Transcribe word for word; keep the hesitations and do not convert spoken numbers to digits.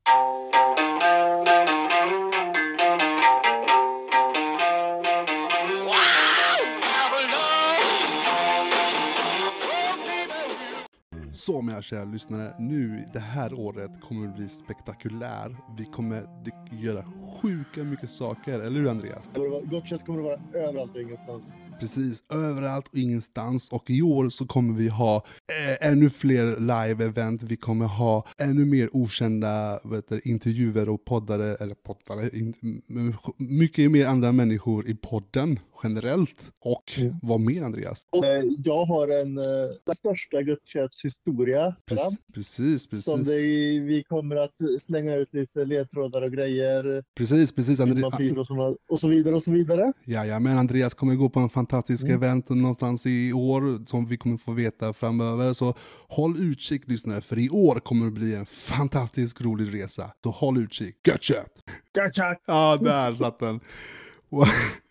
Så mina kära lyssnare, nu det här året kommer det bli spektakulär. Vi kommer göra sjuka mycket saker, eller hur Andreas? Gott kött kommer att vara överallt och ingenstans. Precis, överallt och ingenstans. Och i år så kommer vi ha eh, ännu fler live-event. Vi kommer ha ännu mer okända vet du, intervjuer och poddare, eller poddare, in, mycket mer andra människor i podden generellt. Och mm. vad mer Andreas? Jag har en uh, den största gudstjänsthistoria. Precis, precis, precis. Som det, vi kommer att slänga ut lite ledtrådar och grejer. Precis, precis. Andre- och, så, och så vidare och så vidare. Ja, ja, men Andreas kommer gå på en fantastisk mm. event någonstans i år som vi kommer få veta framöver. Så håll utkik lyssnare, för i år kommer det bli en fantastisk rolig resa. Så håll utkik. Gött kött! Gött kött! Ja, där satt den.